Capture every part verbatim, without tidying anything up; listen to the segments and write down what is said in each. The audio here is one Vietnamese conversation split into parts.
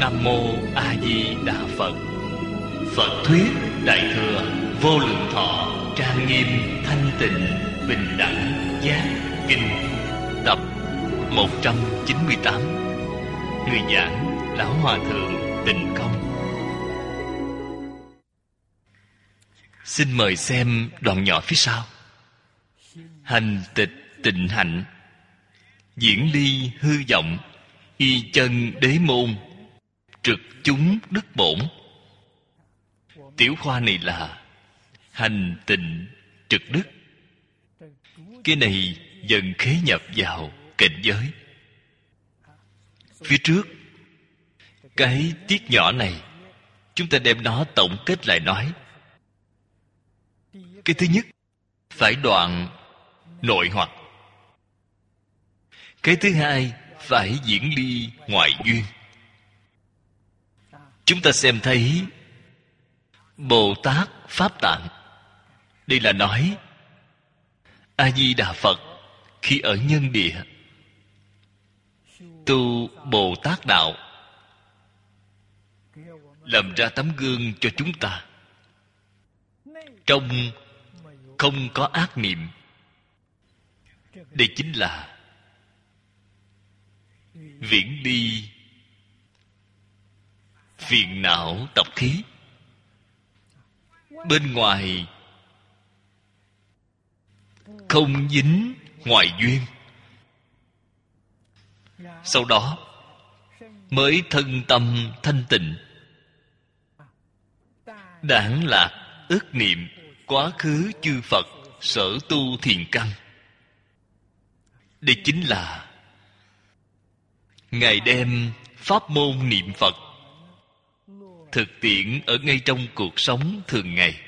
Nam Mô A Di Đà Phật. Phật thuyết Đại Thừa Vô Lượng Thọ Trang Nghiêm Thanh Tịnh Bình Đẳng Giác Kinh, tập một trăm chín mươi tám. Người giảng Lão Hòa Thượng Tịnh Công. Xin mời xem đoạn nhỏ phía sau. Hành tịch tịnh hạnh, diễn ly hư vọng, y chân đế môn, trực chúng đức bổn. Tiểu khoa này là hành tịnh trực đức. Cái này dần khế nhập vào cảnh giới. Phía trước cái tiết nhỏ này, chúng ta đem nó tổng kết lại nói. Cái thứ nhất, phải đoạn nội hoặc. Cái thứ hai, phải diễn ly ngoại duyên. Chúng ta xem thấy Bồ Tát Pháp Tạng, đây là nói A Di Đà Phật khi ở nhân địa tu Bồ Tát đạo, làm ra tấm gương cho chúng ta. Trong không có ác niệm. Đây chính là viễn ly phiền não tập khí. Bên ngoài không dính ngoại duyên. Sau đó mới thân tâm thanh tịnh. Đãng lạc ức niệm quá khứ chư Phật sở tu thiền căn. Đây chính là Ngài đem pháp môn niệm Phật thực tiễn ở ngay trong cuộc sống thường ngày.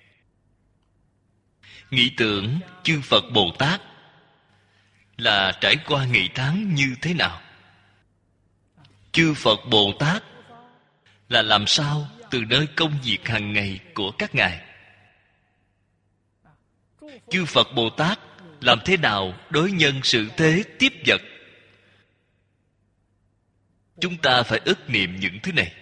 Nghĩ tưởng chư Phật Bồ Tát là trải qua ngày tháng như thế nào? Chư Phật Bồ Tát là làm sao từ nơi công việc hàng ngày của các ngài? Chư Phật Bồ Tát làm thế nào đối nhân sự thế tiếp vật? Chúng ta phải ức niệm những thứ này.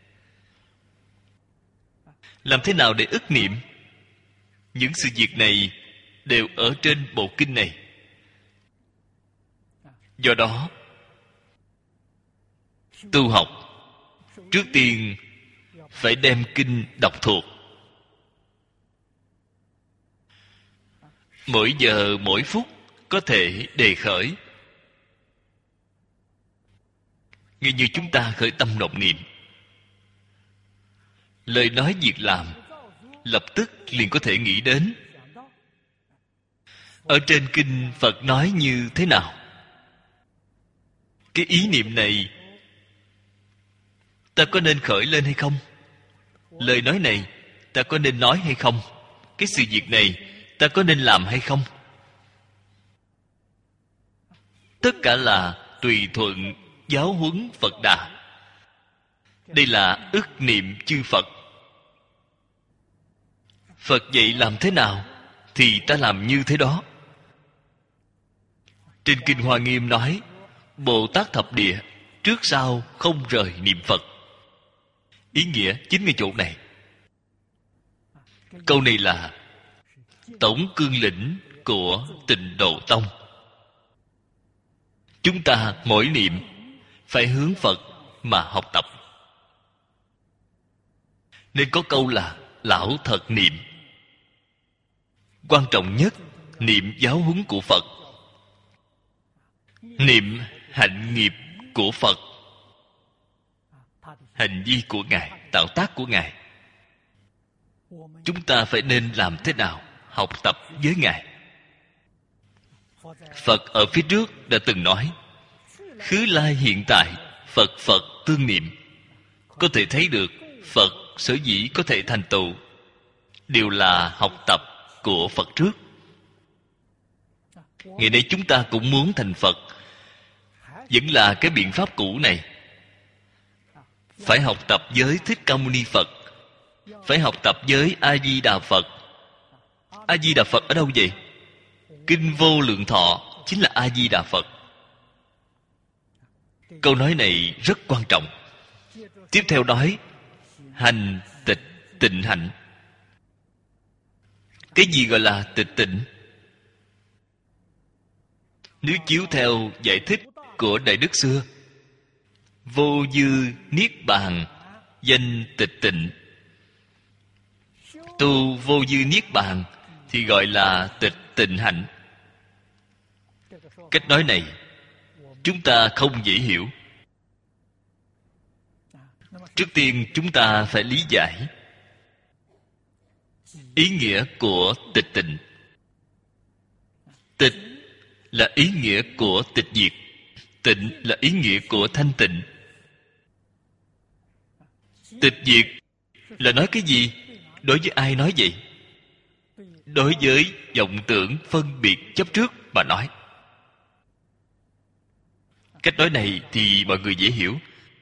Làm thế nào để ức niệm? Những sự việc này đều ở trên bộ kinh này. Do đó, tu học trước tiên phải đem kinh đọc thuộc. Mỗi giờ mỗi phút có thể đề khởi. Ngay như chúng ta khởi tâm động niệm, lời nói việc làm lập tức liền có thể nghĩ đến. Ở trên kinh Phật nói như thế nào? Cái ý niệm này ta có nên khởi lên hay không? Lời nói này ta có nên nói hay không? Cái sự việc này ta có nên làm hay không? Tất cả là tùy thuận giáo huấn Phật Đà. Đây là ức niệm chư Phật. Phật dạy làm thế nào thì ta làm như thế đó. Trên kinh Hoa Nghiêm nói Bồ Tát thập địa trước sau không rời niệm Phật. Ý nghĩa chính ngay chỗ này. Câu này là tổng cương lĩnh của Tịnh Độ Tông. Chúng ta mỗi niệm phải hướng Phật mà học tập. Nên có câu là lão thật niệm. Quan trọng nhất, niệm giáo huấn của Phật, niệm hạnh nghiệp của Phật, hành vi của Ngài, tạo tác của Ngài. Chúng ta phải nên làm thế nào học tập với Ngài? Phật ở phía trước đã từng nói khứ lai hiện tại Phật Phật tương niệm. Có thể thấy được Phật sở dĩ có thể thành tựu đều là học tập của Phật trước. Ngày nay chúng ta cũng muốn thành Phật, vẫn là cái biện pháp cũ này. Phải học tập với Thích Ca Mâu Ni Phật, phải học tập với A Di Đà Phật. A Di Đà Phật ở đâu vậy? Kinh Vô Lượng Thọ chính là A Di Đà Phật. Câu nói này rất quan trọng. Tiếp theo nói hành tịch tịnh hạnh. Cái gì gọi là tịch tịnh? Nếu chiếu theo giải thích của Đại Đức xưa, vô dư niết bàn danh tịch tịnh. Tu vô dư niết bàn thì gọi là tịch tịnh hạnh. Cách nói này chúng ta không dễ hiểu. Trước tiên chúng ta phải lý giải ý nghĩa của tịch tịnh. Tịch là ý nghĩa của tịch diệt, tịnh là ý nghĩa của thanh tịnh. Tịch diệt là nói cái gì? Đối với ai nói vậy? Đối với vọng tưởng phân biệt chấp trước mà nói. Cách nói này thì mọi người dễ hiểu.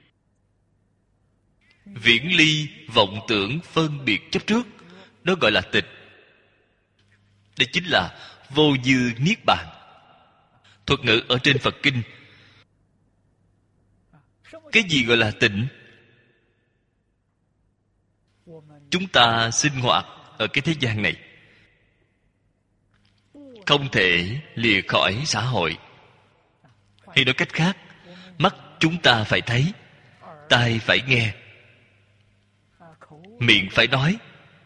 Viễn ly vọng tưởng phân biệt chấp trước, đó gọi là tịch. Đây chính là vô dư niết bàn. Thuật ngữ ở trên Phật Kinh. Cái gì gọi là tịnh? Chúng ta sinh hoạt ở cái thế gian này, không thể lìa khỏi xã hội. Hay nói cách khác, mắt chúng ta phải thấy, tai phải nghe, miệng phải nói.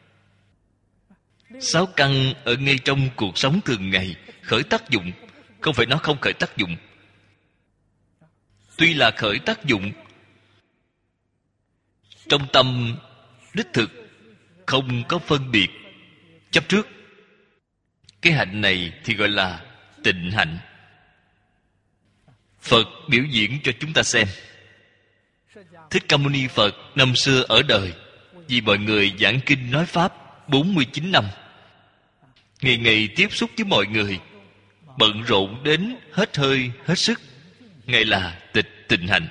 Sáu căn ở ngay trong cuộc sống thường ngày khởi tác dụng. Không phải nó không khởi tác dụng. Tuy là khởi tác dụng, trong tâm đích thực không có phân biệt chấp trước. Cái hạnh này thì gọi là tịnh hạnh. Phật biểu diễn cho chúng ta xem. Thích Ca Mâu Ni Phật năm xưa ở đời, vì mọi người giảng kinh nói pháp bốn mươi chín năm, ngày ngày tiếp xúc với mọi người, bận rộn đến hết hơi hết sức. Ngài là tịch tịnh hạnh.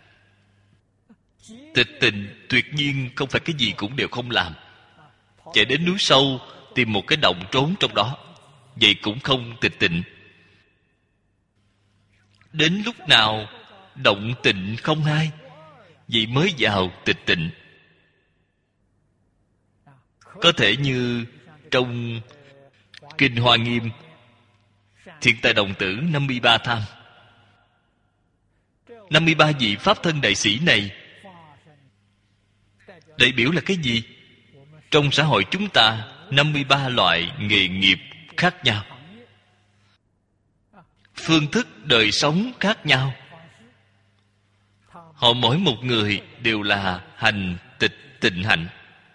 Tịch tịnh tuyệt nhiên không phải cái gì cũng đều không làm. Chạy đến núi sâu tìm một cái động trốn trong đó, vậy cũng không tịch tịnh. Đến lúc nào động tịnh không hai, vậy mới vào tịch tịnh. Có thể như trong Kinh Hoa Nghiêm, Thiện Tài Đồng Tử năm mươi ba tham, năm mươi ba vị Pháp thân đại sĩ này đại biểu là cái gì? Trong xã hội chúng ta, năm mươi ba loại nghề nghiệp khác nhau, phương thức đời sống khác nhau. Họ mỗi một người đều là hành tịch tịnh hạnh.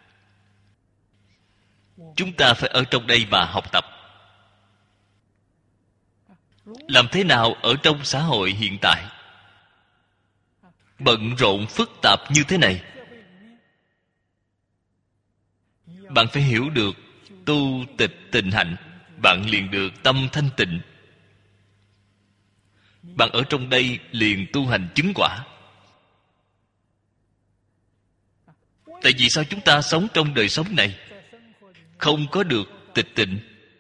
Chúng ta phải ở trong đây mà học tập. Làm thế nào ở trong xã hội hiện tại bận rộn phức tạp như thế này, bạn phải hiểu được tu tịch tịnh hạnh, bạn liền được tâm thanh tịnh. Bạn ở trong đây liền tu hành chứng quả. Tại vì sao chúng ta sống trong đời sống này không có được tịch tịnh?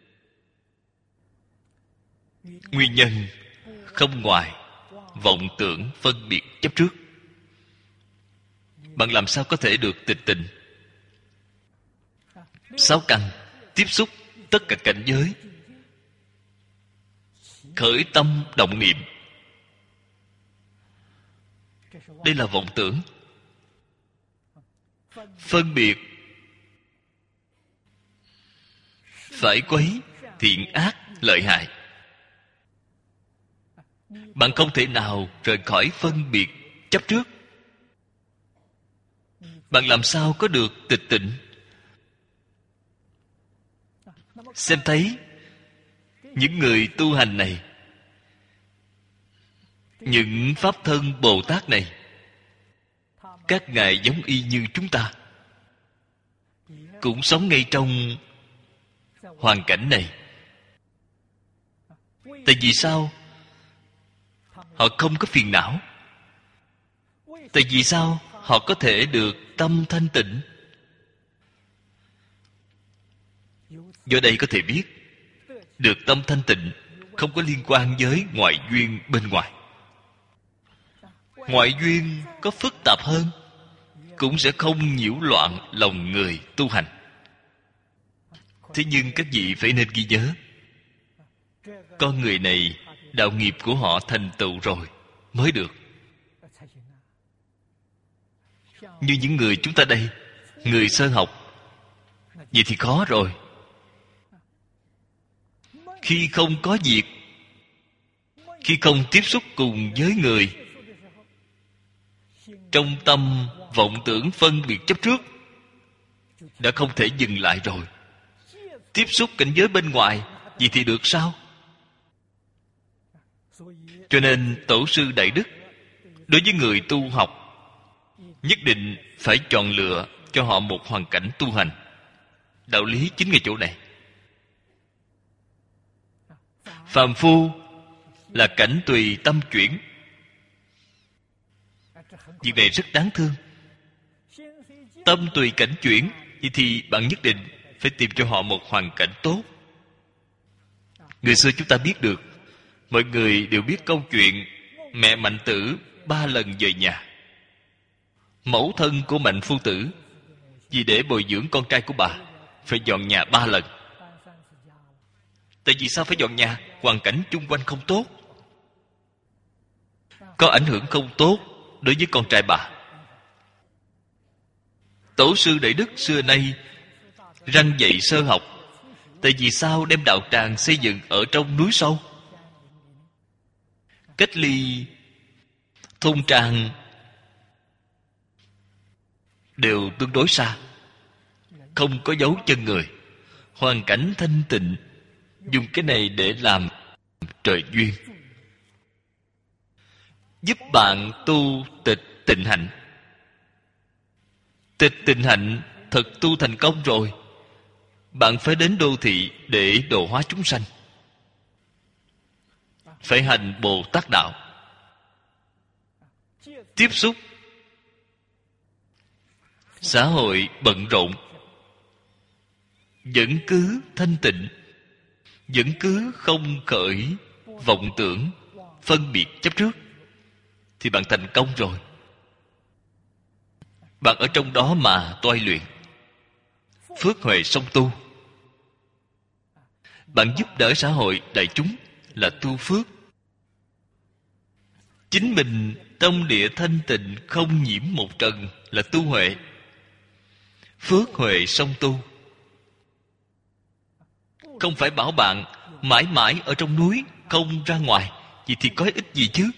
Nguyên nhân không ngoài vọng tưởng phân biệt chấp trước. Bạn làm sao có thể được tịch tịnh? Sáu căn tiếp xúc tất cả cảnh giới, khởi tâm động niệm, đây là vọng tưởng. Phân biệt phải quấy, thiện ác, lợi hại. Bạn không thể nào rời khỏi phân biệt chấp trước. Bạn làm sao có được tịch tịnh? Xem thấy những người tu hành này, những Pháp thân Bồ Tát này, các ngài giống y như chúng ta, cũng sống ngay trong hoàn cảnh này. Tại vì sao họ không có phiền não? Tại vì sao họ có thể được tâm thanh tịnh? Do đây có thể biết được tâm thanh tịnh không có liên quan với ngoại duyên bên ngoài. Ngoại duyên có phức tạp hơn, cũng sẽ không nhiễu loạn lòng người tu hành. Thế nhưng các vị phải nên ghi nhớ, con người này đạo nghiệp của họ thành tựu rồi mới được. Như những người chúng ta đây, người sơ học, vậy thì khó rồi. Khi không có việc, khi không tiếp xúc cùng với người, trong tâm vọng tưởng phân biệt chấp trước đã không thể dừng lại rồi. Tiếp xúc cảnh giới bên ngoài, vậy thì được sao? Cho nên tổ sư Đại Đức đối với người tu học nhất định phải chọn lựa cho họ một hoàn cảnh tu hành. Đạo lý chính ngay chỗ này. Phàm phu là cảnh tùy tâm chuyển. Việc này rất đáng thương. Tâm tùy cảnh chuyển, vậy thì bạn nhất định phải tìm cho họ một hoàn cảnh tốt. Người xưa chúng ta biết được, mọi người đều biết câu chuyện mẹ Mạnh Tử ba lần về nhà. Mẫu thân của Mạnh Phu Tử vì để bồi dưỡng con trai của bà phải dọn nhà ba lần. Tại vì sao phải dọn nhà? Hoàn cảnh chung quanh không tốt, có ảnh hưởng không tốt đối với con trai bà. Tổ sư Đại Đức xưa nay răn dạy sơ học. Tại vì sao đem đạo tràng xây dựng ở trong núi sâu, cách ly thôn trang đều tương đối xa, không có dấu chân người, hoàn cảnh thanh tịnh, dùng cái này để làm trời duyên, giúp bạn tu tịch tịnh hạnh. Tịch tịnh hạnh thật tu thành công rồi, bạn phải đến đô thị để độ hóa chúng sanh, phải hành Bồ Tát đạo, tiếp xúc xã hội bận rộn, vẫn cứ thanh tịnh, vẫn cứ không khởi vọng tưởng phân biệt chấp trước, thì bạn thành công rồi. Bạn ở trong đó mà toai luyện phước huệ song tu. Bạn giúp đỡ xã hội đại chúng là tu phước. Chính mình tâm địa thanh tịnh không nhiễm một trần là tu huệ. Phước huệ song tu. Không phải bảo bạn mãi mãi ở trong núi không ra ngoài, vậy thì có ích gì chứ?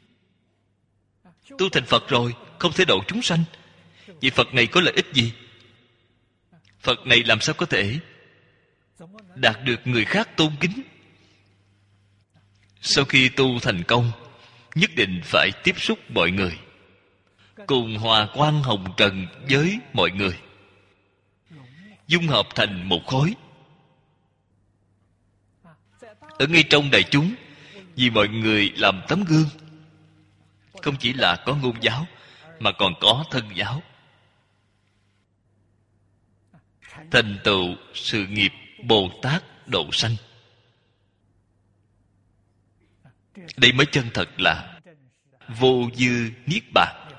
Tu thành Phật rồi không thể độ chúng sanh, vậy Phật này có lợi ích gì? Phật này làm sao có thể đạt được người khác tôn kính? Sau khi tu thành công, nhất định phải tiếp xúc mọi người, cùng hòa quang hồng trần với mọi người, dung hợp thành một khối. Ở ngay trong đại chúng, vì mọi người làm tấm gương, không chỉ là có ngôn giáo mà còn có thân giáo, thành tựu sự nghiệp Bồ Tát độ sanh. Đây mới chân thật là vô dư niết bàn.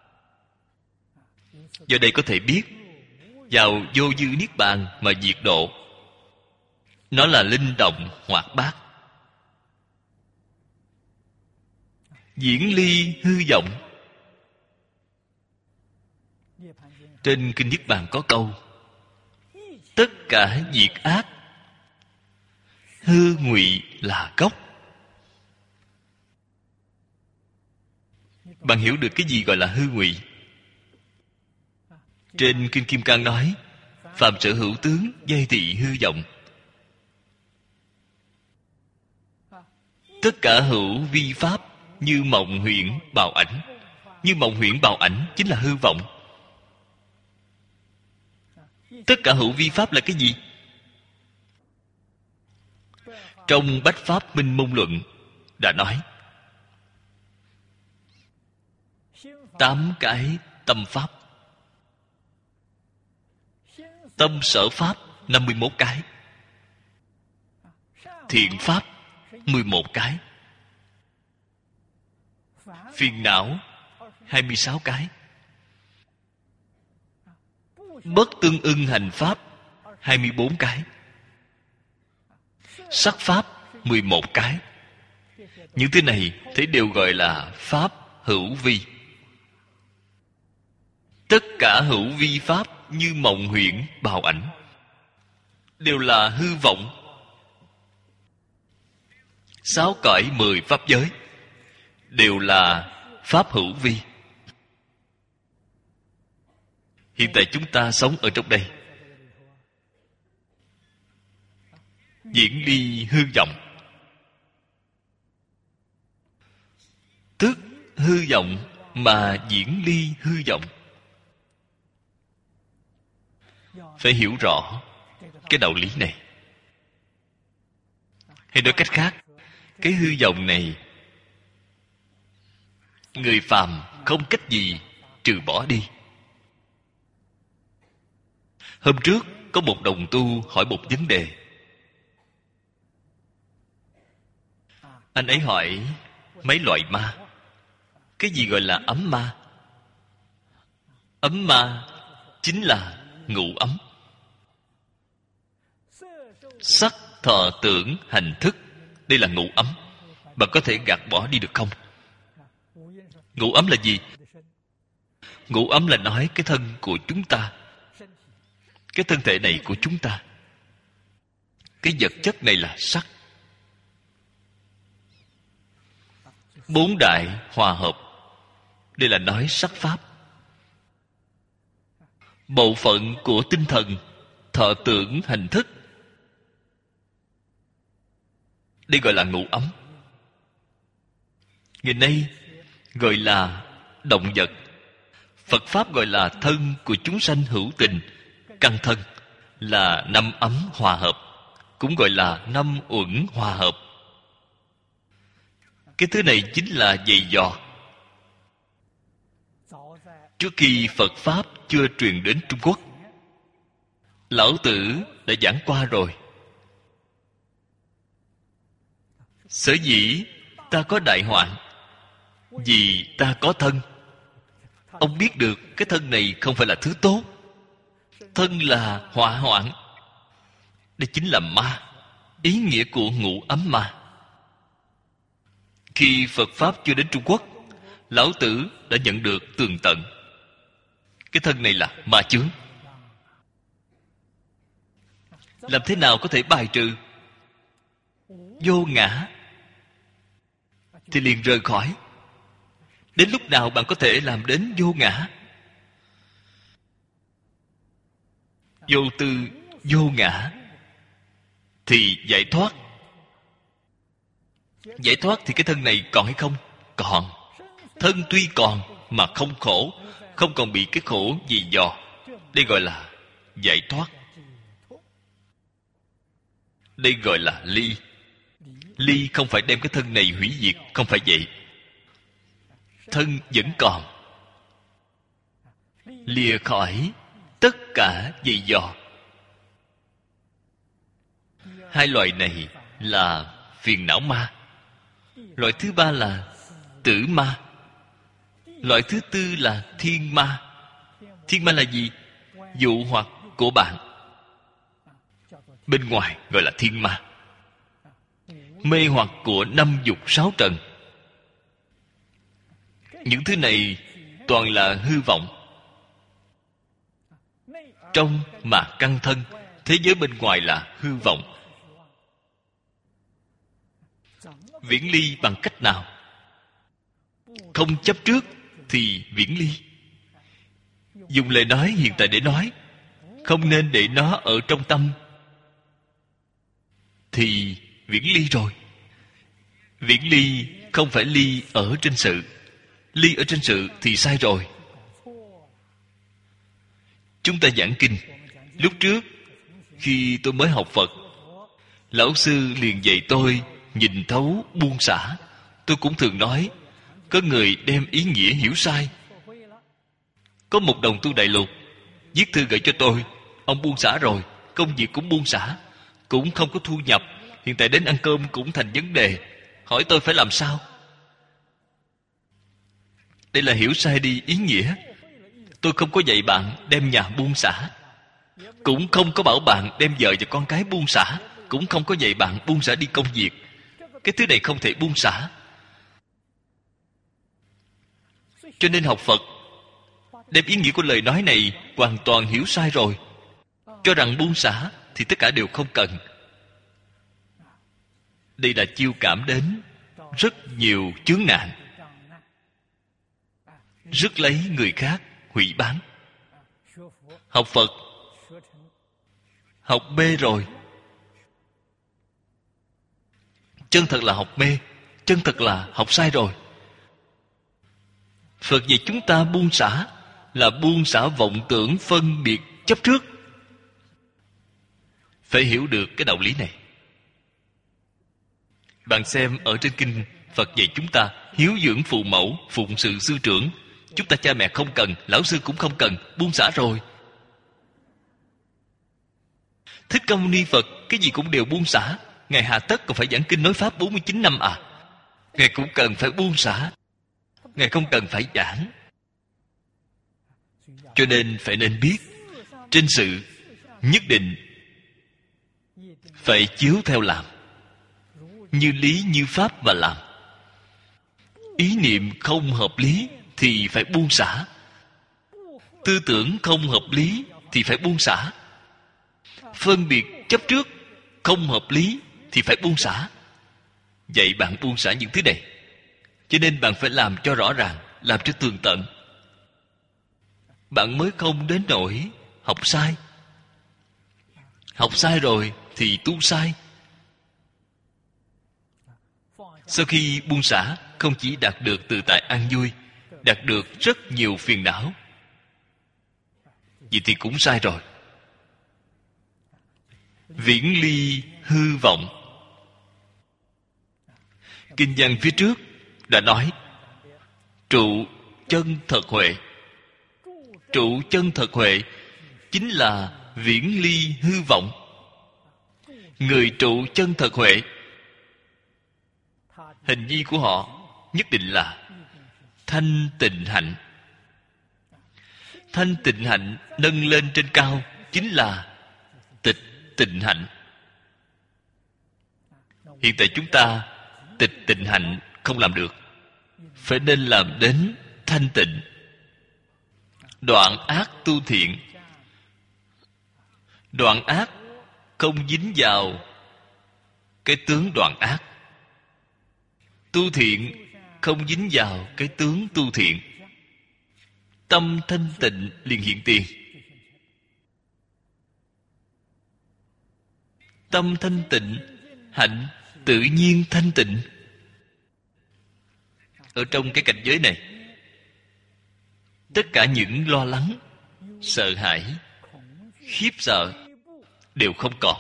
Do đây có thể biết, vào vô dư niết bàn mà diệt độ, nó là linh động hoạt bát, diễn ly hư vọng. Trên kinh Niết Bàn có câu: tất cả diệt ác, hư ngụy là gốc. Bạn hiểu được cái gì gọi là hư ngụy? Trên kinh Kim Cang nói: phàm sở hữu tướng, giai thị hư vọng. Tất cả hữu vi pháp như mộng huyễn bào ảnh. Như mộng huyễn bào ảnh chính là hư vọng. Tất cả hữu vi pháp là cái gì? Trong Bách Pháp Minh Môn Luận đã nói tám cái tâm pháp. Tâm sở pháp năm mươi mốt cái, thiện pháp mười một cái, phiền não hai mươi sáu cái. Bất tương ưng hành pháp hai mươi bốn cái, sắc pháp mười một cái. Những thứ này thế đều gọi là pháp hữu vi. Tất cả hữu vi pháp như mộng huyễn bào ảnh đều là hư vọng. Sáu cõi mười pháp giới đều là pháp hữu vi. Hiện tại chúng ta sống ở trong đây, diễn ly hư vọng, tức hư vọng mà diễn ly hư vọng. Phải hiểu rõ cái đạo lý này. Hay nói cách khác, cái hư vọng này người phàm không cách gì trừ bỏ đi. Hôm trước có một đồng tu hỏi một vấn đề. Anh ấy hỏi mấy loại ma. Cái gì gọi là ấm ma? Ấm ma chính là ngũ ấm. Sắc, thọ, tưởng, hành, thức. Đây là ngũ ấm. Bạn có thể gạt bỏ đi được không? Ngũ ấm là gì? Ngũ ấm là nói cái thân của chúng ta, cái thân thể này của chúng ta. Cái vật chất này là sắc. Bốn đại hòa hợp. Đây là nói sắc pháp. Bộ phận của tinh thần, thọ tưởng hành thức, đây gọi là ngũ ấm. Ngày nay gọi là động vật. Phật Pháp gọi là thân của chúng sanh hữu tình. Căn thân là năm ấm hòa hợp, cũng gọi là năm uẩn hòa hợp. Cái thứ này chính là dày dò. Trước khi Phật Pháp chưa truyền đến Trung Quốc, Lão Tử đã giảng qua rồi. Sở dĩ ta có đại hoạn, vì ta có thân. Ông biết được cái thân này không phải là thứ tốt. Thân là họa hoạn. Đây chính là ma. Ý nghĩa của ngũ ấm ma. Khi Phật Pháp chưa đến Trung Quốc, Lão Tử đã nhận được tường tận. Cái thân này là ma chướng. Làm thế nào có thể bài trừ? Vô ngã thì liền rời khỏi. Đến lúc nào bạn có thể làm đến vô ngã? Vô tư, vô ngã thì giải thoát. Giải thoát thì cái thân này còn hay không? Còn. Thân tuy còn mà không khổ, không còn bị cái khổ gì dò. Đây gọi là giải thoát. Đây gọi là ly. Ly không phải đem cái thân này hủy diệt, không phải vậy. Thân vẫn còn. Lìa khỏi tất cả dày dò. Hai loại này là phiền não ma. Loại thứ ba là tử ma. Loại thứ tư là thiên ma. Thiên ma là gì? Dụ hoặc của bạn. Bên ngoài gọi là thiên ma. Mê hoặc của năm dục sáu trần. Những thứ này toàn là hư vọng. Trong mà căn thân, thế giới bên ngoài là hư vọng. Viễn ly bằng cách nào? Không chấp trước thì viễn ly. Dùng lời nói hiện tại để nói, không nên để nó ở trong tâm, thì viễn ly rồi. Viễn ly không phải ly ở trên sự. Ly ở trên sự thì sai rồi. Chúng ta giảng kinh, lúc trước khi tôi mới học Phật, lão sư liền dạy tôi nhìn thấu buông xả. Tôi cũng thường nói, có người đem ý nghĩa hiểu sai. Có một đồng tu Đại Lục viết thư gửi cho tôi. Ông buông xả rồi, công việc cũng buông xả, cũng không có thu nhập, hiện tại đến ăn cơm cũng thành vấn đề. Hỏi tôi phải làm sao? Đây là hiểu sai đi ý nghĩa. Tôi không có dạy bạn đem nhà buông xả, cũng không có bảo bạn đem vợ và con cái buông xả, cũng không có dạy bạn buông xả đi công việc. Cái thứ này không thể buông xả. Cho nên học Phật đem ý nghĩa của lời nói này hoàn toàn hiểu sai rồi, cho rằng buông xả thì tất cả đều không cần. Đây là chiêu cảm đến rất nhiều chướng nạn, rước lấy người khác hủy bán. Học Phật học mê rồi, chân thật là học mê, chân thật là học sai rồi. Phật dạy chúng ta buông xả là buông xả vọng tưởng phân biệt chấp trước. Phải hiểu được cái đạo lý này. Bạn xem ở trên kinh, Phật dạy chúng ta hiếu dưỡng phụ mẫu, phụng sự sư trưởng. Chúng ta cha mẹ không cần, lão sư cũng không cần, buông xả rồi. Thích Ca Mâu Ni Phật cái gì cũng đều buông xả. Ngài hà tất còn phải giảng kinh nói pháp bốn mươi chín năm à? Ngài cũng cần phải buông xả, Ngài không cần phải giảng. Cho nên phải nên biết, trên sự nhất định phải chiếu theo làm, như lý như pháp mà làm. Ý niệm không hợp lý thì phải buông xả, tư tưởng không hợp lý thì phải buông xả, phân biệt chấp trước không hợp lý thì phải buông xả. Vậy bạn buông xả những thứ này. Cho nên bạn phải làm cho rõ ràng, làm cho tường tận, bạn mới không đến nỗi học sai. Học sai rồi thì tu sai. Sau khi buông xả, không chỉ đạt được tự tại an vui, đạt được rất nhiều phiền não. Vậy thì cũng sai rồi. Viễn ly hư vọng. Kinh văn phía trước đã nói trụ chân thật huệ. Trụ chân thật huệ chính là viễn ly hư vọng. Người trụ chân thật huệ, hình nhi của họ nhất định là thanh tịnh hạnh. Thanh tịnh hạnh nâng lên trên cao chính là tịch tịnh hạnh. Hiện tại chúng ta tịch tịnh hạnh không làm được, phải nên làm đến thanh tịnh. Đoạn ác tu thiện. Đoạn ác không dính vào cái tướng đoạn ác, tu thiện không dính vào cái tướng tu thiện. Tâm thanh tịnh liền hiện tiền. Tâm thanh tịnh, hạnh tự nhiên thanh tịnh. Ở trong cái cảnh giới này, tất cả những lo lắng, sợ hãi, khiếp sợ đều không còn.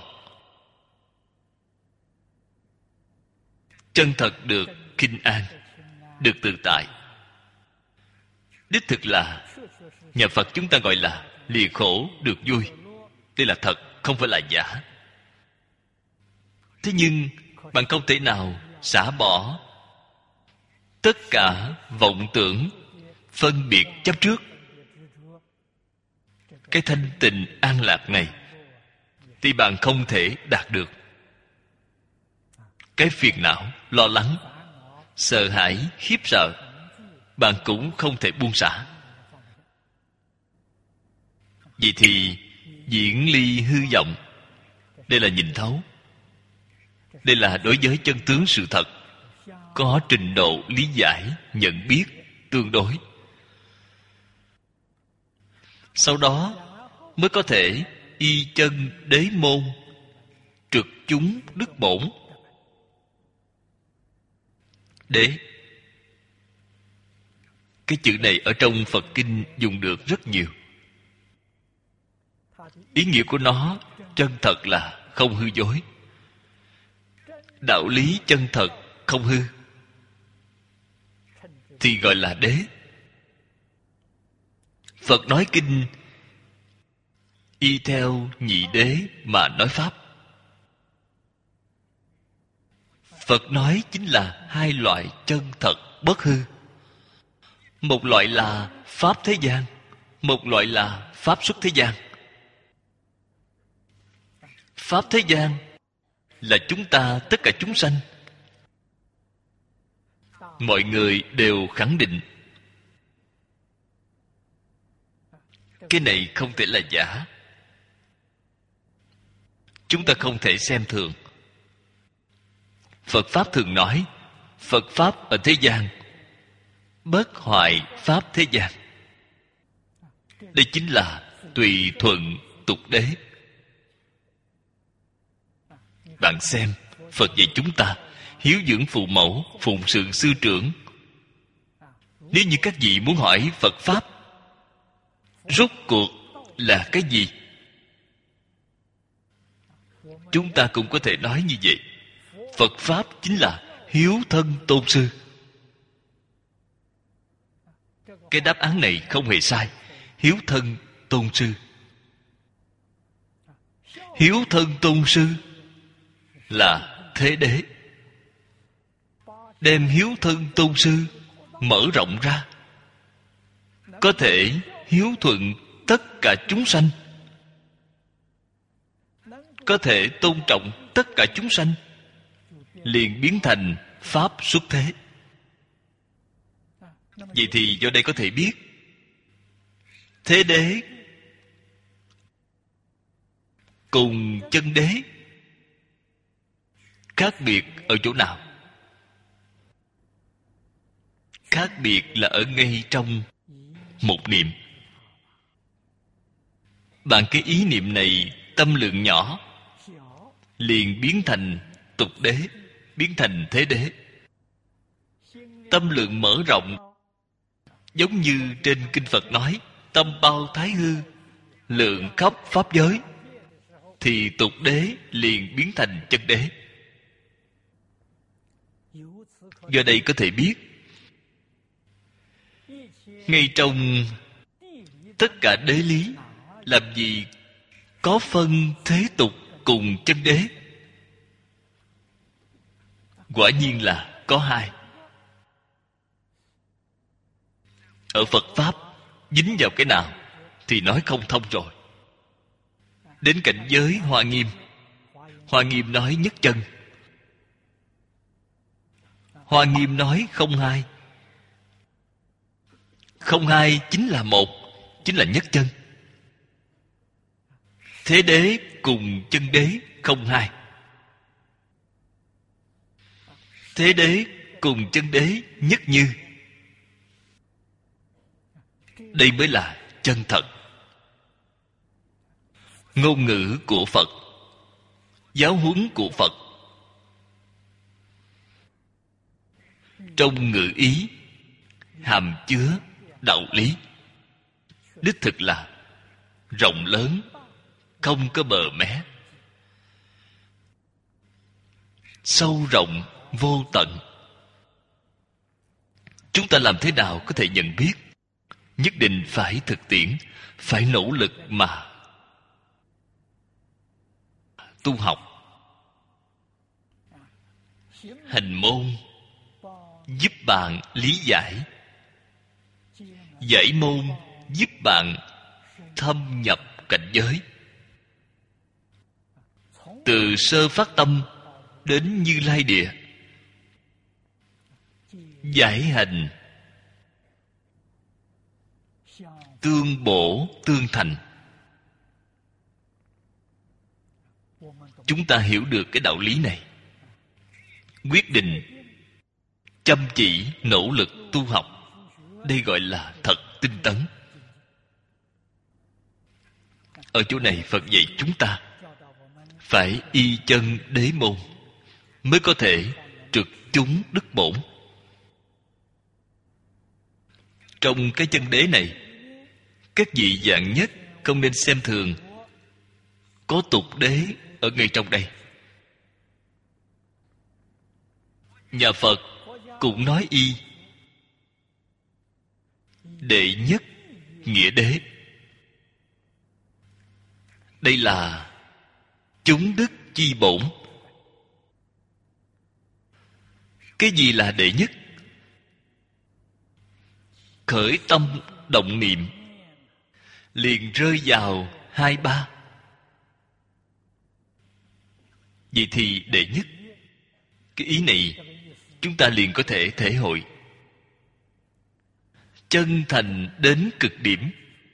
Chân thật được khinh an, được tự tại. Đích thực là nhà Phật chúng ta gọi là lìa khổ được vui. Đây là thật, không phải là giả. Thế nhưng bạn không thể nào xả bỏ tất cả vọng tưởng, phân biệt chấp trước. Cái thanh tịnh an lạc này thì bạn không thể đạt được. Cái phiền não, lo lắng, sợ hãi, khiếp sợ, bạn cũng không thể buông xả. Vậy thì diễn ly hư vọng. Đây là nhìn thấu. Đây là đối với chân tướng sự thật có trình độ lý giải, nhận biết tương đối. Sau đó mới có thể y chân đế môn, trực chúng đức bổn. Đế, cái chữ này ở trong Phật Kinh dùng được rất nhiều. Ý nghĩa của nó chân thật là không hư dối. Đạo lý chân thật không hư thì gọi là đế. Phật nói kinh y theo nhị đế mà nói pháp. Phật nói chính là hai loại chân thật bất hư. Một loại là pháp thế gian, một loại là pháp xuất thế gian. Pháp thế gian là chúng ta, tất cả chúng sanh. Mọi người đều khẳng định cái này không thể là giả. Chúng ta không thể xem thường. Phật Pháp thường nói Phật Pháp ở thế gian bất hoại Pháp thế gian. Đây chính là tùy thuận tục đế. Bạn xem, Phật dạy chúng ta hiếu dưỡng phụ mẫu, phụng sự sư trưởng. Nếu như các vị muốn hỏi Phật Pháp rốt cuộc là cái gì, chúng ta cũng có thể nói như vậy. Phật Pháp chính là hiếu thân tôn sư. Cái đáp án này không hề sai. Hiếu thân tôn sư. Hiếu thân tôn sư là thế đế. Đem hiếu thân tôn sư mở rộng ra, có thể hiếu thuận tất cả chúng sanh, có thể tôn trọng tất cả chúng sanh, liền biến thành pháp xuất thế. Vậy thì do đây có thể biết thế đế cùng chân đế khác biệt ở chỗ nào? Khác biệt là ở ngay trong một niệm. Bạn cái ý niệm này tâm lượng nhỏ, liền biến thành tục đế, biến thành thế đế. Tâm lượng mở rộng, giống như trên kinh Phật nói tâm bao thái hư, lượng khắp pháp giới, thì tục đế liền biến thành chân đế. Do đây có thể biết ngay trong tất cả đế lý, làm gì có phân thế tục cùng chân đế? Quả nhiên là có hai. Ở Phật Pháp dính vào cái nào thì nói không thông rồi. Đến cảnh giới Hoa Nghiêm, Hoa Nghiêm nói nhất chân, Hoa Nghiêm nói không hai. Không hai chính là một, chính là nhất chân. Thế đế cùng chân đế không hai. Thế đế cùng chân đế nhất như. Đây mới là chân thật. Ngôn ngữ của Phật, giáo huấn của Phật, trong ngữ ý hàm chứa đạo lý, đích thực là rộng lớn, không có bờ mé, sâu rộng vô tận. Chúng ta làm thế nào có thể nhận biết? Nhất định phải thực tiễn, phải nỗ lực mà tu học. Hành môn giúp bạn lý giải, giải môn giúp bạn thâm nhập cảnh giới. Từ sơ phát tâm đến Như Lai Địa, giải hành tương bổ tương thành. Chúng ta hiểu được cái đạo lý này, quyết định chăm chỉ nỗ lực tu học. Đây gọi là thật tinh tấn. Ở chỗ này Phật dạy chúng ta phải y chân đế môn mới có thể trực chúng đức bổn. Trong cái chân đế này, các vị dạng nhất không nên xem thường. Có tục đế ở ngay trong đây. Nhà Phật cũng nói y đệ nhất nghĩa đế. Đây là chúng đức chi bổn. Cái gì là đệ nhất? Khởi tâm động niệm liền rơi vào hai ba. Vậy thì đệ nhất, cái ý này chúng ta liền có thể thể hội. Chân thành đến cực điểm,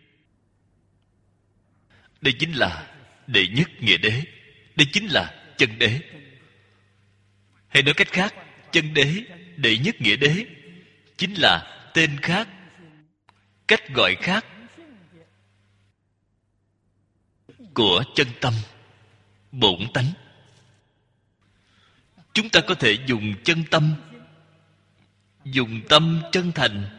đây chính là đệ nhất nghĩa đế. Đây chính là chân đế. Hay nói cách khác, chân đế, đệ nhất nghĩa đế chính là tên khác, cách gọi khác của chân tâm, bổn tánh. Chúng ta có thể dùng chân tâm, dùng tâm chân thành,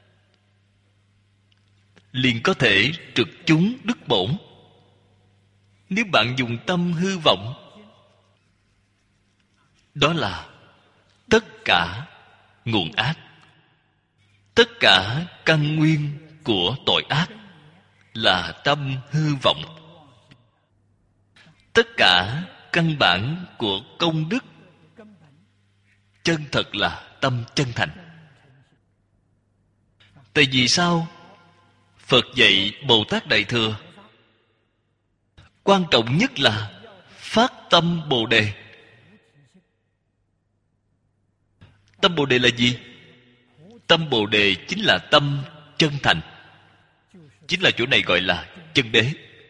liền có thể trực chúng đức bổn. Nếu bạn dùng tâm hư vọng, đó là tất cả nguồn ác, tất cả căn nguyên của tội ác là tâm hư vọng. Tất cả căn bản của công đức chân thật là tâm chân thành. Tại vì sao Phật dạy Bồ Tát Đại Thừa quan trọng nhất là phát tâm Bồ Đề? Tâm Bồ Đề là gì? Tâm Bồ Đề chính là tâm chân thành. Chính là chỗ này gọi là chân đế.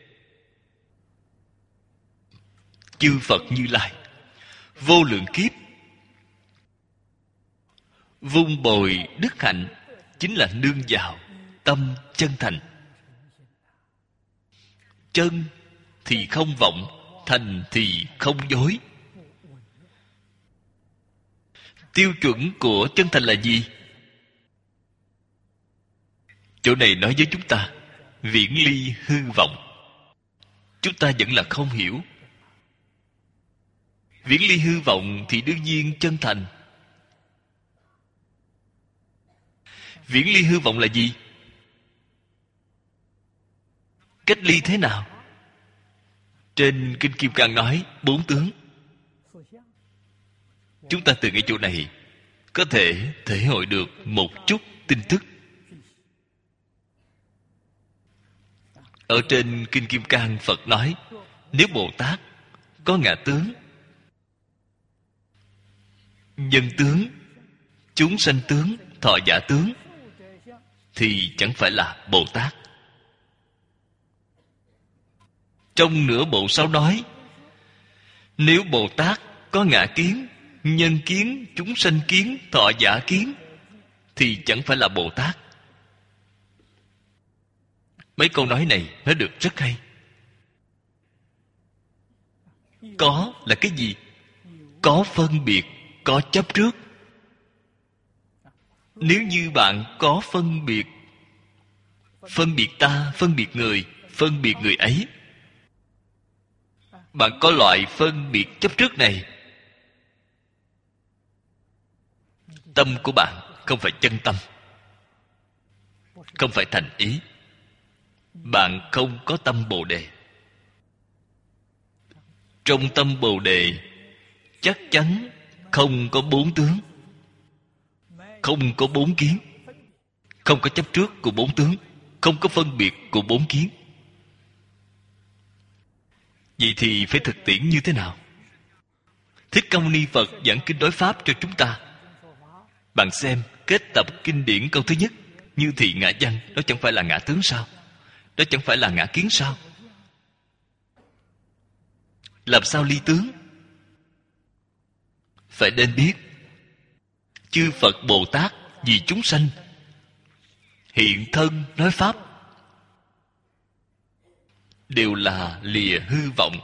Chư Phật Như Lai vô lượng kiếp vun bồi đức hạnh chính là nương vào tâm chân thành. Chân thì không vọng, thành thì không dối. Tiêu chuẩn của chân thành là gì? Chỗ này nói với chúng ta viễn ly hư vọng. Chúng ta vẫn là không hiểu. Viễn ly hư vọng thì đương nhiên chân thành. Viễn ly hư vọng là gì? Cách ly thế nào? Trên Kinh Kim Cang nói bốn tướng. Chúng ta từ cái chỗ này có thể thể hội được một chút tin tức. Ở trên Kinh Kim Cang Phật nói, nếu Bồ Tát có ngã tướng, nhân tướng, chúng sanh tướng, thọ giả tướng, thì chẳng phải là Bồ Tát. Trong nửa bộ sau nói, nếu Bồ Tát có ngã kiến, nhân kiến, chúng sanh kiến, thọ giả kiến, thì chẳng phải là Bồ Tát. Mấy câu nói này nói được rất hay. Có là cái gì? Có phân biệt, có chấp trước. Nếu như bạn có phân biệt, phân biệt ta, phân biệt người, phân biệt người ấy, bạn có loại phân biệt chấp trước này, tâm của bạn không phải chân tâm, không phải thành ý. Bạn không có tâm Bồ Đề. Trong tâm Bồ Đề chắc chắn không có bốn tướng, không có bốn kiến, không có chấp trước của bốn tướng, không có phân biệt của bốn kiến. Vậy thì phải thực tiễn như thế nào? Thích Ca Mâu Ni Phật giảng kinh đối pháp cho chúng ta. Bạn xem kết tập kinh điển câu thứ nhất, như thị ngã văn, đó chẳng phải là ngã tướng sao? Đó chẳng phải là ngã kiến sao? Làm sao ly tướng? Phải nên biết, chư Phật Bồ Tát vì chúng sanh hiện thân nói pháp đều là lìa hư vọng.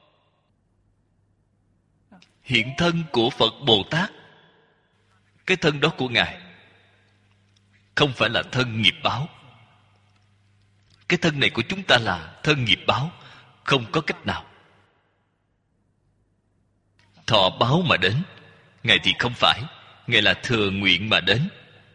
Hiện thân của Phật Bồ Tát, cái thân đó của Ngài không phải là thân nghiệp báo. Cái thân này của chúng ta là thân nghiệp báo, không có cách nào. Thọ báo mà đến, Ngài thì không phải. Ngài là thừa nguyện mà đến.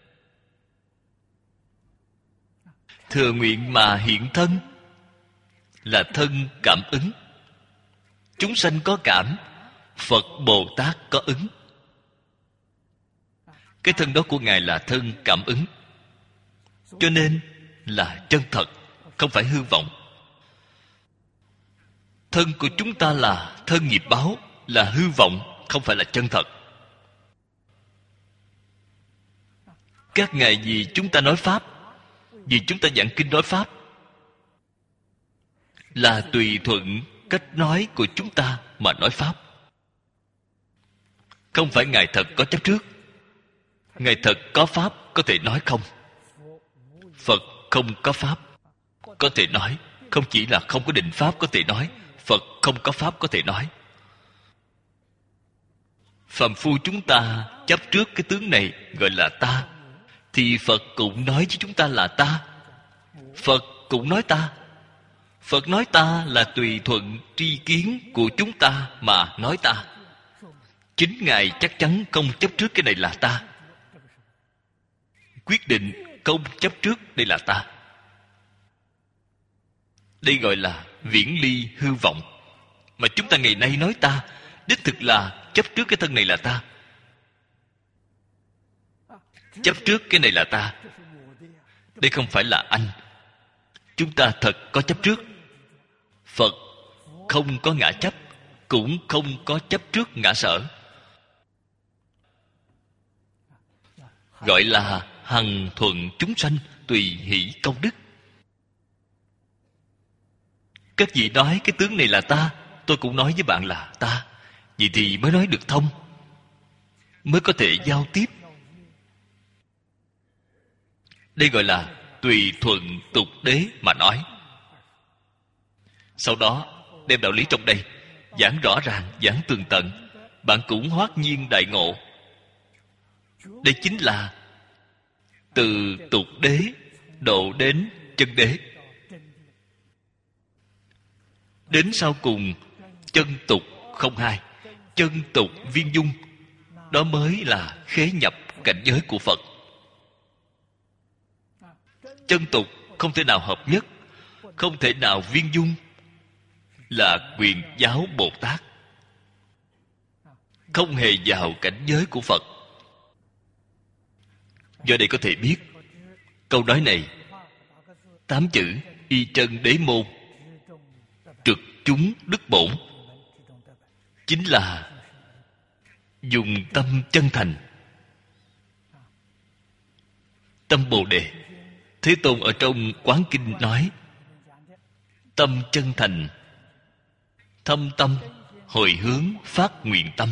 Thừa nguyện mà hiện thân là thân cảm ứng. Chúng sanh có cảm, Phật Bồ Tát có ứng. Cái thân đó của Ngài là thân cảm ứng, cho nên là chân thật, không phải hư vọng. Thân của chúng ta là thân nghiệp báo, là hư vọng, không phải là chân thật. Các ngài vì chúng ta nói Pháp, vì chúng ta giảng kinh nói Pháp, là tùy thuận cách nói của chúng ta mà nói Pháp. Không phải Ngài thật có chấp trước. Ngài thật có Pháp có thể nói không. Phật không có Pháp có thể nói. Không chỉ là không có định Pháp có thể nói, Phật không có Pháp có thể nói. Phàm phu chúng ta chấp trước cái tướng này gọi là ta, thì Phật cũng nói với chúng ta là ta. Phật cũng nói ta. Phật nói ta là tùy thuận tri kiến của chúng ta mà nói ta. Chính Ngài chắc chắn không chấp trước cái này là ta. Quyết định không chấp trước đây là ta. Đây gọi là viễn ly hư vọng. Mà chúng ta ngày nay nói ta, đích thực là chấp trước cái thân này là ta. Chấp trước cái này là ta. Đây không phải là anh. Chúng ta thật có chấp trước. Phật không có ngã chấp, cũng không có chấp trước ngã sở. Gọi là hằng thuận chúng sanh, tùy hỷ công đức. Các vị nói cái tướng này là ta, tôi cũng nói với bạn là ta. Vậy thì mới nói được thông, mới có thể giao tiếp. Đây gọi là tùy thuận tục đế mà nói. Sau đó đem đạo lý trong đây giảng rõ ràng, giảng tường tận, bạn cũng hoát nhiên đại ngộ. Đây chính là từ tục đế độ đến chân đế. Đến sau cùng chân tục không hai, chân tục viên dung, đó mới là khế nhập cảnh giới của Phật. Chân tục không thể nào hợp nhất, không thể nào viên dung, là quyền giáo Bồ Tát, không hề vào cảnh giới của Phật. Do đây có thể biết câu nói này tám chữ y chân đế môn, trực chúng đức bổn, chính là dùng tâm chân thành. Tâm Bồ Đề, Thế Tôn ở trong Quán Kinh nói, tâm chân thành, thâm tâm, hồi hướng, phát nguyện tâm.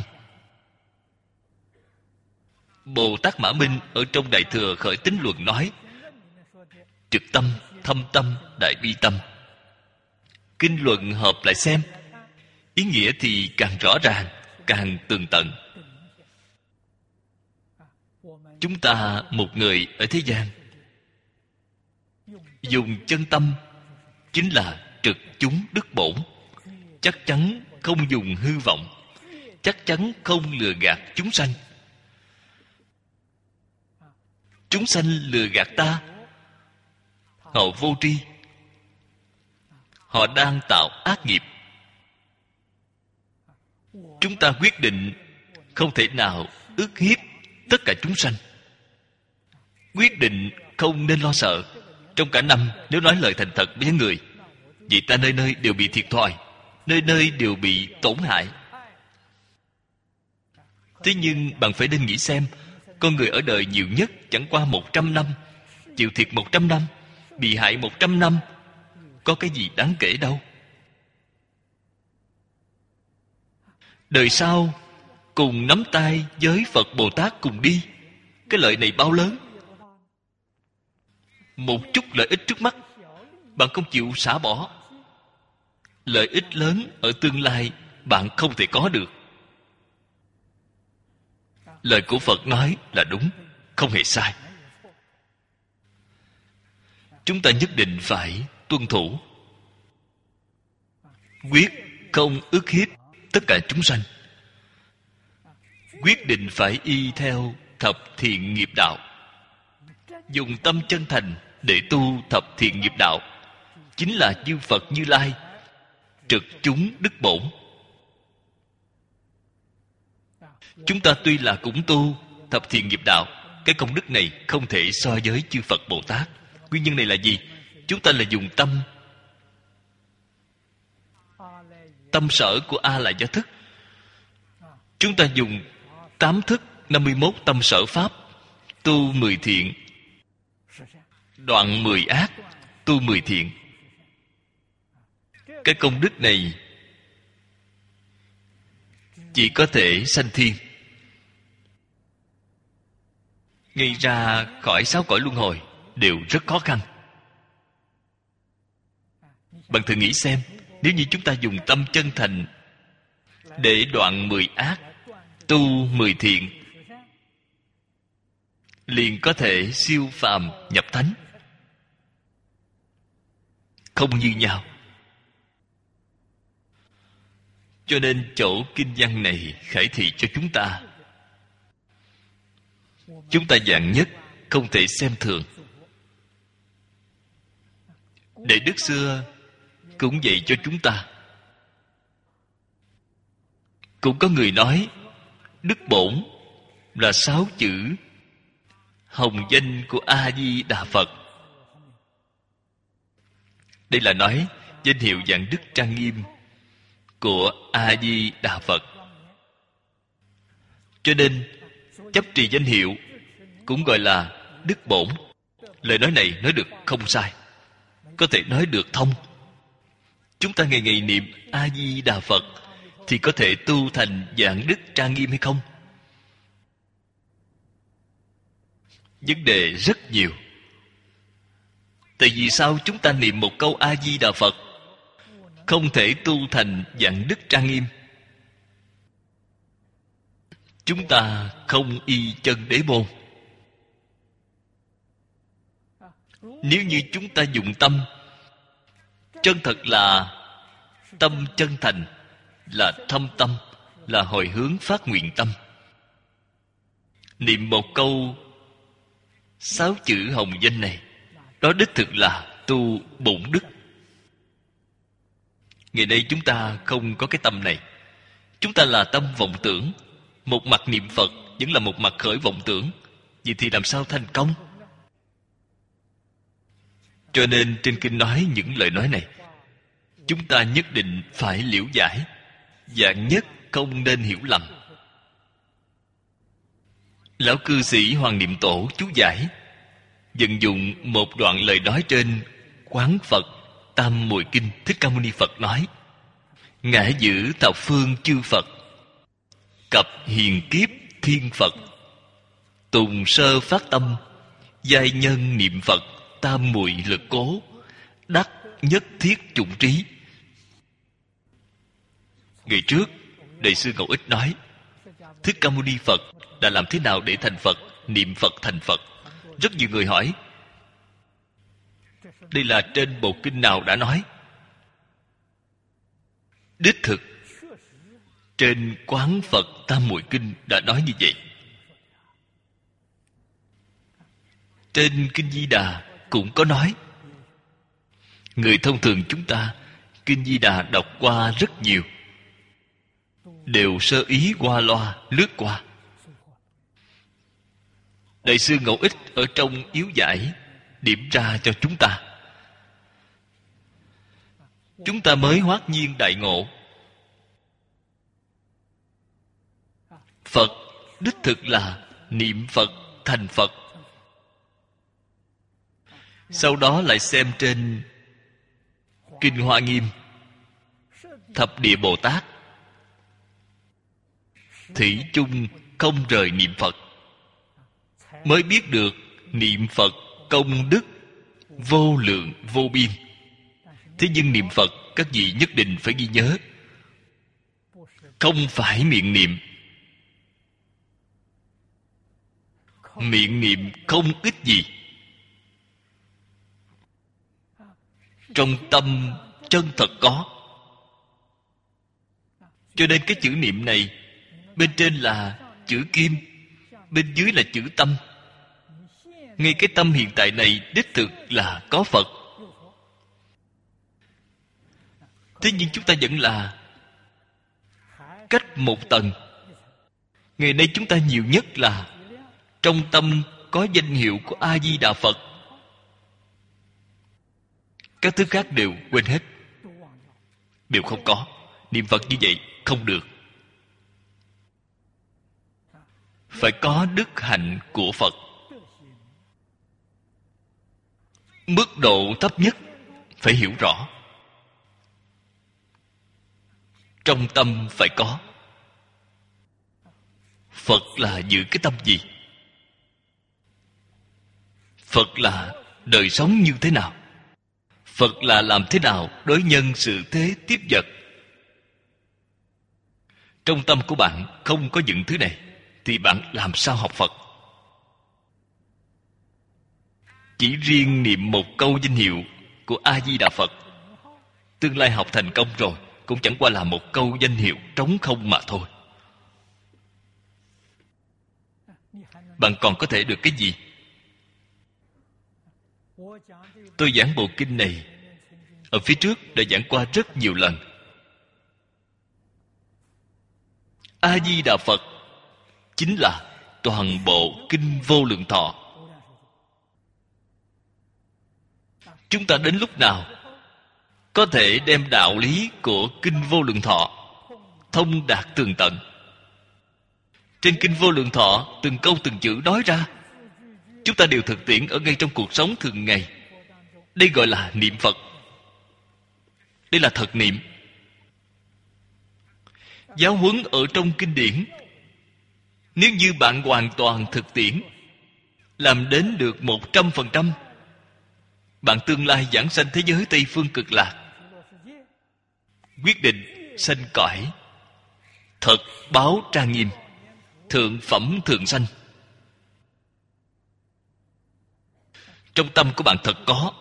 Bồ Tát Mã Minh ở trong Đại Thừa Khởi Tín Luận nói, trực tâm, thâm tâm, đại bi tâm. Kinh luận hợp lại xem, ý nghĩa thì càng rõ ràng, càng tường tận. Chúng ta một người ở thế gian dùng chân tâm, chính là trực chúng đức bổn, chắc chắn không dùng hư vọng, chắc chắn không lừa gạt chúng sanh. Chúng sanh lừa gạt ta, họ vô tri, họ đang tạo ác nghiệp. Chúng ta quyết định không thể nào ức hiếp tất cả chúng sanh. Quyết định không nên lo sợ. Trong cả năm nếu nói lời thành thật với người, vì ta nơi nơi đều bị thiệt thòi, nơi nơi đều bị tổn hại. Thế nhưng bạn phải nên nghĩ xem, con người ở đời nhiều nhất chẳng qua một trăm năm, chịu thiệt một trăm năm, bị hại một trăm năm, có cái gì đáng kể đâu. Đời sau cùng nắm tay với Phật Bồ Tát cùng đi, cái lợi này bao lớn. Một chút lợi ích trước mắt bạn không chịu xả bỏ, lợi ích lớn ở tương lai bạn không thể có được. Lời của Phật nói là đúng, không hề sai. Chúng ta nhất định phải tuân thủ, quyết không ức hiếp tất cả chúng sanh, quyết định phải y theo thập thiện nghiệp đạo, dùng tâm chân thành để tu thập thiện nghiệp đạo, chính là chư Phật Như Lai trực chúng đức bổn. Chúng ta tuy là cũng tu thập thiện nghiệp đạo, cái công đức này không thể so với chư Phật Bồ Tát. Nguyên nhân này là gì? Chúng ta là dùng tâm. Tâm sở của A là do thức. Chúng ta dùng tám thức, năm mươi mốt tâm sở pháp, tu mười thiện, đoạn mười ác, tu mười thiện. Cái công đức này chỉ có thể sanh thiên, ngay ra khỏi sáu cõi luân hồi đều rất khó khăn. Bạn thử nghĩ xem, nếu như chúng ta dùng tâm chân thành để đoạn mười ác, tu mười thiện, liền có thể siêu phàm nhập thánh. Không như nhau. Cho nên chỗ kinh văn này khải thị cho chúng ta, chúng ta dạng nhất không thể xem thường. Để Đức xưa cũng dạy cho chúng ta. Cũng có người nói Đức Bổn là sáu chữ hồng danh của A-di-đà Phật. Đây là nói danh hiệu dạng đức trang nghiêm của A-di-đà Phật. Cho nên chấp trì danh hiệu cũng gọi là Đức Bổn. Lời nói này nói được không sai, có thể nói được thông. Chúng ta ngày ngày niệm A-di-đà Phật thì có thể tu thành dạng đức trang nghiêm hay không? Vấn đề rất nhiều. Tại vì sao chúng ta niệm một câu A-di-đà Phật không thể tu thành dạng đức trang nghiêm? Chúng ta không y chân đế môn. Nếu như chúng ta dùng tâm chân thật, là tâm chân thành, là thâm tâm, là hồi hướng phát nguyện tâm, niệm một câu sáu chữ hồng danh này, đó đích thực là tu bổn đức. Ngày nay chúng ta không có cái tâm này. Chúng ta là tâm vọng tưởng. Một mặt niệm Phật vẫn là một mặt khởi vọng tưởng. Vậy thì làm sao thành công? Cho nên trên kinh nói những lời nói này, chúng ta nhất định phải liễu giải. Dạng nhất không nên hiểu lầm. Lão cư sĩ Hoàng Niệm Tổ chú giải vận dụng một đoạn lời nói trên Quán Phật Tam Muội Kinh. Thích Ca Mâu Ni Phật nói: ngã giữ thập phương chư Phật, cập hiền kiếp thiên Phật, tùng sơ phát tâm, giai nhân niệm Phật, tam muội lực cố, đắc nhất thiết chủng trí. Ngày trước Đại sư Ngẫu Ích nói Thích Ca Mâu Ni Phật đã làm thế nào để thành Phật, niệm Phật thành Phật. Rất nhiều người hỏi đây là trên bộ kinh nào đã nói. Đích thực trên Quán Phật Tam Muội Kinh đã nói như vậy. Trên Kinh Di Đà cũng có nói. Người thông thường chúng ta Kinh Di Đà đọc qua rất nhiều, đều sơ ý qua loa, lướt qua. Đại sư Ngẫu Ích ở trong yếu giải điểm ra cho chúng ta. Chúng ta mới hoát nhiên đại ngộ. Phật đích thực là niệm Phật thành Phật. Sau đó lại xem trên Kinh Hoa Nghiêm, Thập Địa Bồ Tát thủy chung không rời niệm Phật, mới biết được niệm Phật công đức vô lượng vô biên. Thế nhưng niệm Phật các vị nhất định phải ghi nhớ, không phải miệng niệm. Miệng niệm không ích gì. Trong tâm chân thật có. Cho nên cái chữ niệm này, bên trên là chữ kim, bên dưới là chữ tâm. Ngay cái tâm hiện tại này đích thực là có Phật. Thế nhưng chúng ta vẫn là cách một tầng. Ngày nay chúng ta nhiều nhất là trong tâm có danh hiệu của A-di-đà Phật. Các thứ khác đều quên hết, đều không có. Niệm Phật như vậy không được. Phải có đức hạnh của Phật. Mức độ thấp nhất phải hiểu rõ. Trong tâm phải có. Phật là giữ cái tâm gì? Phật là đời sống như thế nào? Phật là làm thế nào đối nhân sự thế tiếp vật? Trong tâm của bạn không có những thứ này thì bạn làm sao học Phật? Chỉ riêng niệm một câu danh hiệu của A-di-đà Phật, tương lai học thành công rồi cũng chẳng qua là một câu danh hiệu trống không mà thôi. Bạn còn có thể được cái gì? Tôi giảng bộ kinh này ở phía trước đã giảng qua rất nhiều lần. A-di-đà Phật chính là toàn bộ kinh Vô Lượng Thọ. Chúng ta đến lúc nào có thể đem đạo lý của kinh Vô Lượng Thọ thông đạt tường tận? Trên kinh Vô Lượng Thọ từng câu từng chữ nói ra, chúng ta đều thực tiễn ở ngay trong cuộc sống thường ngày. Đây gọi là niệm Phật. Đây là thật niệm. Giáo huấn ở trong kinh điển, nếu như bạn hoàn toàn thực tiễn, làm đến được một trăm phần trăm, bạn tương lai giảng sanh thế giới Tây Phương Cực Lạc, quyết định sanh cõi thật báo trang nghiêm, thượng phẩm thượng sanh. Trong tâm của bạn thật có.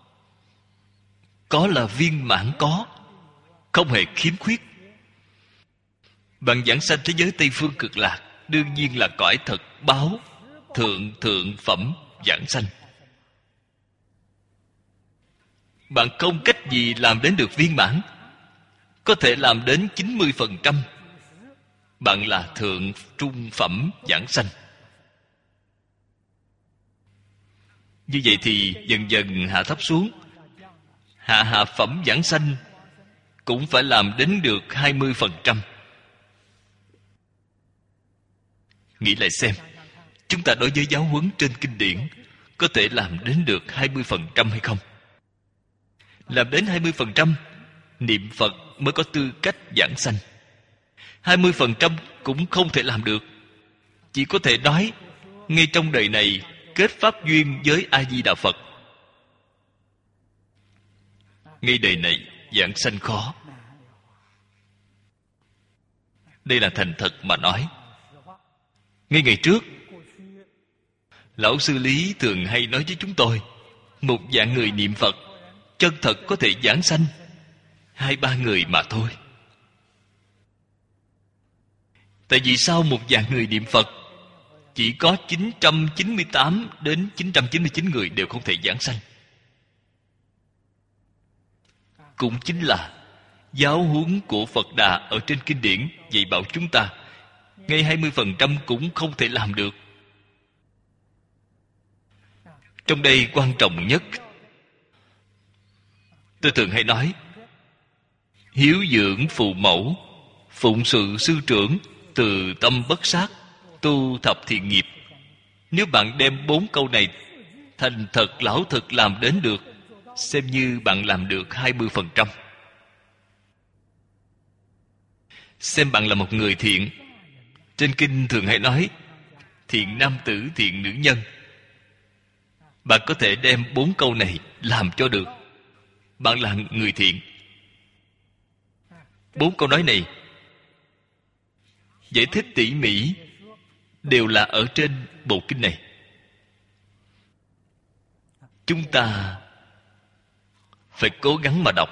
Có là viên mãn có, không hề khiếm khuyết. Bạn giảng sanh thế giới Tây Phương Cực Lạc, đương nhiên là cõi thật báo thượng thượng phẩm giảng sanh. Bạn không cách gì làm đến được viên mãn. Có thể làm đến chín mươi phần trăm, bạn là thượng trung phẩm giảng sanh. Như vậy thì dần dần hạ thấp xuống. Hạ hạ phẩm giảng sanh cũng phải làm đến được hai mươi phần trăm. Nghĩ lại xem, chúng ta đối với giáo huấn trên kinh điển có thể làm đến được hai mươi phần trăm hay không? Làm đến hai mươi phần trăm, niệm Phật mới có tư cách giảng sanh. hai mươi phần trăm cũng không thể làm được. Chỉ có thể nói ngay trong đời này kết pháp duyên với A-di-đà Phật. Ngay đời này giảng sanh khó. Đây là thành thật mà nói. Ngay ngày trước, Lão Sư Lý thường hay nói với chúng tôi, một vạn người niệm Phật chân thật có thể giảng sanh hai ba người mà thôi. Tại vì sao một vạn người niệm Phật chỉ có chín trăm chín mươi tám đến chín trăm chín mươi chín người đều không thể giảng sanh? Cũng chính là giáo huấn của Phật Đà ở trên kinh điển dạy bảo chúng ta, ngay hai mươi phần trăm cũng không thể làm được. Trong đây quan trọng nhất, tôi thường hay nói, hiếu dưỡng phụ mẫu, phụng sự sư trưởng, từ tâm bất sát, tu thập thiện nghiệp. Nếu bạn đem bốn câu này thành thật lão thực làm đến được, xem như bạn làm được hai mươi phần trăm. Xem bạn là một người thiện. Trên kinh thường hay nói thiện nam tử, thiện nữ nhân. Bạn có thể đem bốn câu này làm cho được, bạn là người thiện. Bốn câu nói này giải thích tỉ mỉ đều là ở trên bộ kinh này. Chúng ta phải cố gắng mà đọc,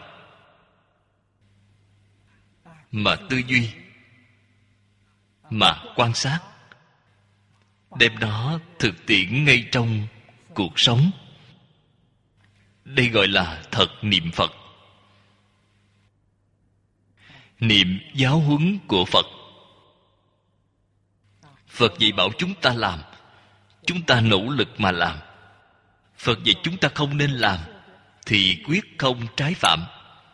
mà tư duy, mà quan sát, đem nó thực tiễn ngay trong cuộc sống. Đây gọi là thật niệm Phật. Niệm giáo huấn của Phật. Phật dạy bảo chúng ta làm, chúng ta nỗ lực mà làm. Phật dạy chúng ta không nên làm, thì quyết không trái phạm.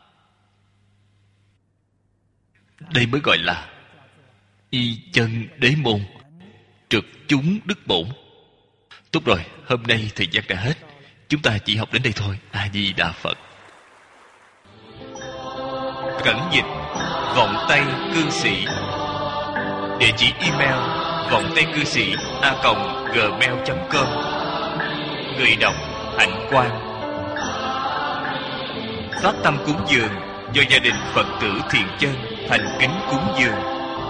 Đây mới gọi là y chân đế môn, trực chúng đức bổn. Tốt rồi, hôm nay thời gian đã hết, chúng ta chỉ học đến đây thôi. A Di Đà Phật. Cẩn dịch vọng tây cư sĩ. Địa chỉ email vọng tây cư sĩ a còng gmail chấm com. Người đọc Hạnh Quang. Phát tâm cúng dường do gia đình Phật tử Thiện Chân thành kính cúng dường.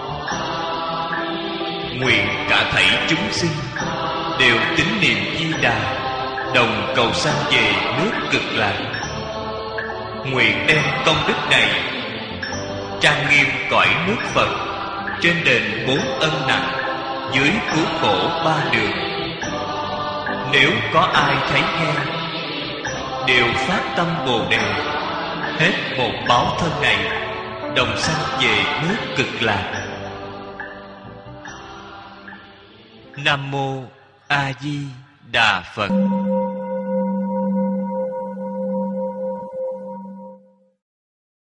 Nguyện cả thảy chúng sinh đều tín niệm Di Đà, đồng cầu sanh về nước Cực Lạc. Nguyện đem công đức này trang nghiêm cõi nước Phật, trên đền bốn ân nặng, dưới cứu khổ ba đường. Nếu có ai thấy nghe, đều phát tâm Bồ Đề, hết một báo thân này, đồng sanh về nước Cực Lạc. Nam mô A Di Đà Phật.